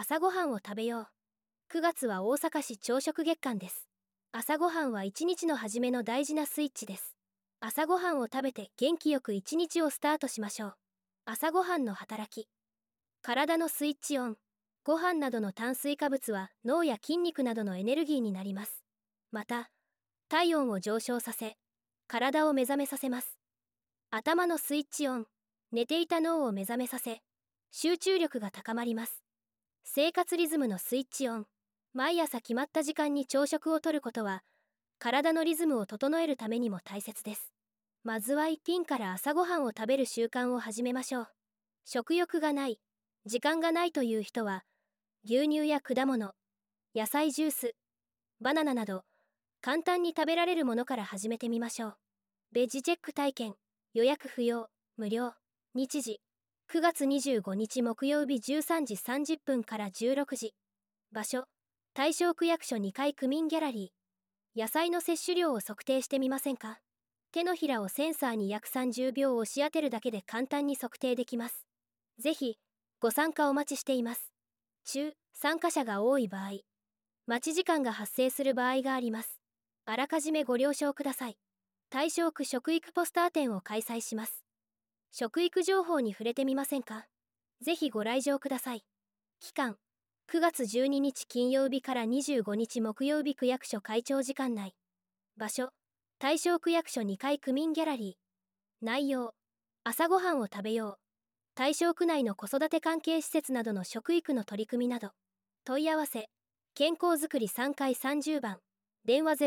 朝ごはんを食べよう。9月は大阪市朝食月間です。朝ごはんは一日の初めの大事なスイッチです。朝ごはんを食べて元気よく一日をスタートしましょう。朝ごはんの働き。体のスイッチオン。ご飯などの炭水化物は脳や筋肉などのエネルギーになります。また、体温を上昇させ、体を目覚めさせます。頭のスイッチオン。寝ていた脳を目覚めさせ、集中力が高まります。生活リズムのスイッチオン。毎朝決まった時間に朝食をとることは、体のリズムを整えるためにも大切です。まずは一品から朝ごはんを食べる習慣を始めましょう。食欲がない、時間がないという人は、牛乳や果物、野菜ジュース、バナナなど、簡単に食べられるものから始めてみましょう。ベジチェック体験、予約不要、無料。日時、9月25日木曜日13時30分から16時。場所、大正区役所2階区民ギャラリー。野菜の摂取量を測定してみませんか？手のひらをセンサーに約30秒押し当てるだけで簡単に測定できます。ぜひ、ご参加お待ちしています。参加者が多い場合、待ち時間が発生する場合があります。あらかじめご了承ください。大正区食育ポスター展を開催します。食育情報に触れてみませんか？ぜひご来場ください。期間、9月12日金曜日から25日木曜日区役所会長時間内。場所、大正区役所2階区民ギャラリー。内容、朝ごはんを食べよう。大正区内の子育て関係施設などの食育の取り組みなど。問い合わせ、健康づくり3階30番。電話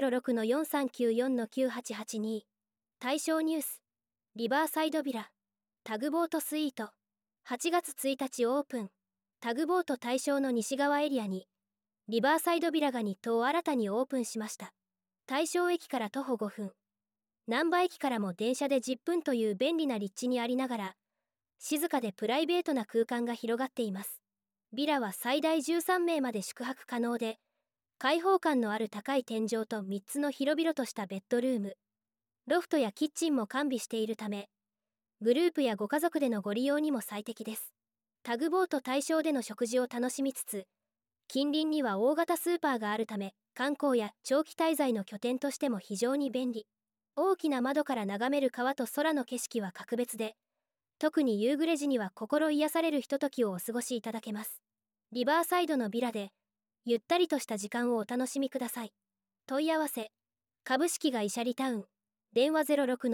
06-4394-9882。大正ニュース、リバーサイドビラ。タグボートスイート。8月1日オープン。タグボート大正の西側エリアに、リバーサイドビラが2棟新たにオープンしました。大正駅から徒歩5分。難波駅からも電車で10分という便利な立地にありながら、静かでプライベートな空間が広がっています。ビラは最大13名まで宿泊可能で、開放感のある高い天井と3つの広々としたベッドルーム、ロフトやキッチンも完備しているため、グループやご家族でのご利用にも最適です。タグボート大正での食事を楽しみつつ、近隣には大型スーパーがあるため、観光や長期滞在の拠点としても非常に便利。大きな窓から眺める川と空の景色は格別で、特に夕暮れ時には心癒されるひとときをお過ごしいただけます。リバーサイドのビラで、ゆったりとした時間をお楽しみください。問い合わせ、株式会社リタウン。電話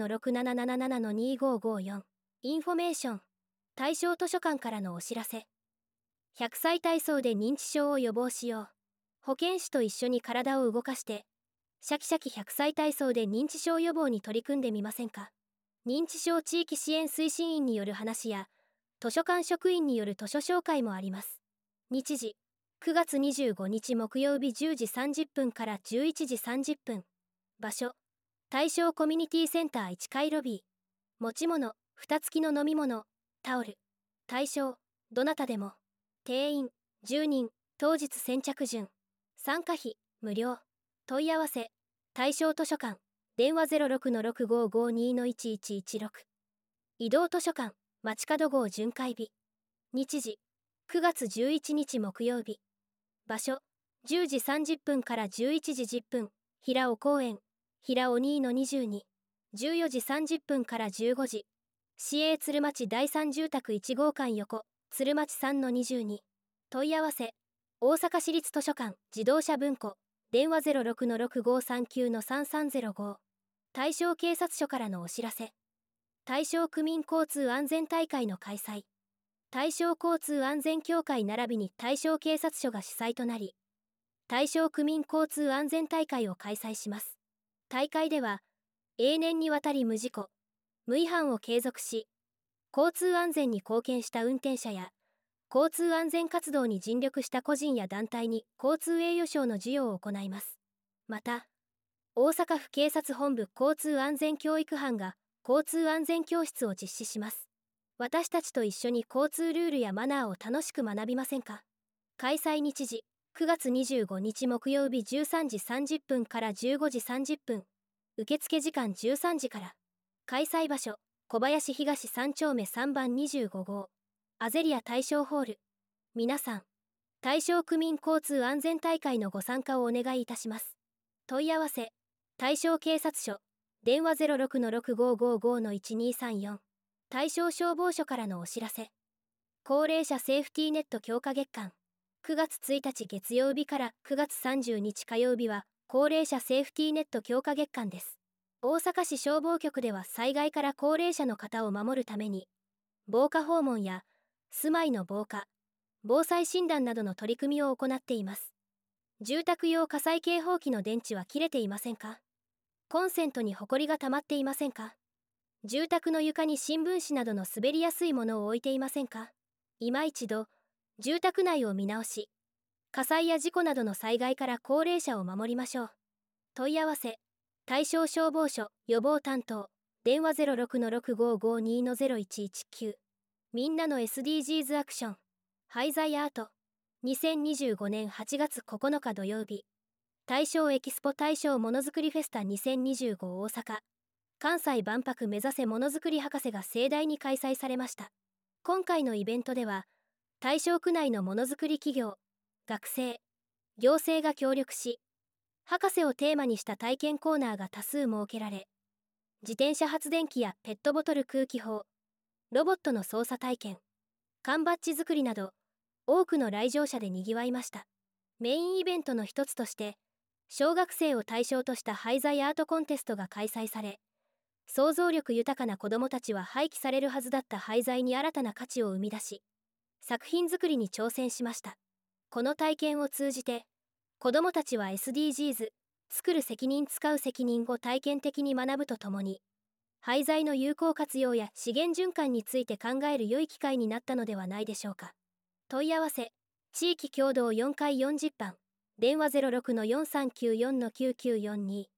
06-6777-2554。インフォメーション。大正図書館からのお知らせ。100歳体操で認知症を予防しよう。保健師と一緒に体を動かして、シャキシャキ100歳体操で認知症予防に取り組んでみませんか？認知症地域支援推進員による話や、図書館職員による図書紹介もあります。日時、9月25日木曜日10時30分から11時30分。場所、大正コミュニティセンター1階ロビー。持ち物、蓋付きの飲み物、タオル。大正、どなたでも。定員、10人、当日先着順。参加費、無料。問い合わせ、大正図書館。電話 06-6552-1116。移動図書館、街角号巡回日。日時、9月11日木曜日。場所、10時30分から11時10分。平尾公園、平尾2-22。14時30分から15時。市営鶴町第三住宅1号館横、鶴町 3-22。問い合わせ、大阪市立図書館自動車文庫。電話 06-6539-3305。大正警察署からのお知らせ。大正区民交通安全大会の開催。大正交通安全協会並びに大正警察署が主催となり、大正区民交通安全大会を開催します。大会では、永年にわたり無事故、無違反を継続し、交通安全に貢献した運転者や、交通安全活動に尽力した個人や団体に交通栄誉賞の授与を行います。また、大阪府警察本部交通安全教育班が交通安全教室を実施します。私たちと一緒に交通ルールやマナーを楽しく学びませんか？開催日時、9月25日木曜日13時30分から15時30分。受付時間13時から。開催場所、小林東3丁目3番25号。アゼリア大正ホール。皆さん、 対象区民交通安全大会のご参加をお願いいたします。問い合わせ、対象警察署、電話06-6555-1234。対象消防署からのお知らせ。高齢者セーフティーネット強化月間。9月1日月曜日から9月30日火曜日は、高齢者セーフティーネット強化月間です。大阪市消防局では災害から高齢者の方を守るために、防火訪問や住まいの防火、防災診断などの取り組みを行っています。住宅用火災警報器の電池は切れていませんか？コンセントにホコリが溜まっていませんか？住宅の床に新聞紙などの滑りやすいものを置いていませんか？今一度、住宅内を見直し、火災や事故などの災害から高齢者を守りましょう。問い合わせ、対象消防署予防担当、電話06-6552-0119。みんなの SDGs アクション、廃材アート。2025年8月9日土曜日。大正エキスポ大正ものづくりフェスタ2025大阪。関西万博目指せものづくり博士が盛大に開催されました。今回のイベントでは、大正区内のものづくり企業、学生、行政が協力し、博士をテーマにした体験コーナーが多数設けられ、自転車発電機やペットボトル空気砲、ロボットの操作体験、缶バッジ作りなど、多くの来場者でにぎわいました。メインイベントの一つとして、小学生を対象とした廃材アートコンテストが開催され、想像力豊かな子どもたちは廃棄されるはずだった廃材に新たな価値を生み出し、作品作りに挑戦しました。この体験を通じて、子どもたちは SDGs、作る責任使う責任を体験的に学ぶとともに、廃材の有効活用や資源循環について考える良い機会になったのではないでしょうか。問い合わせ、地域共同4階40番、電話06-4394-9942。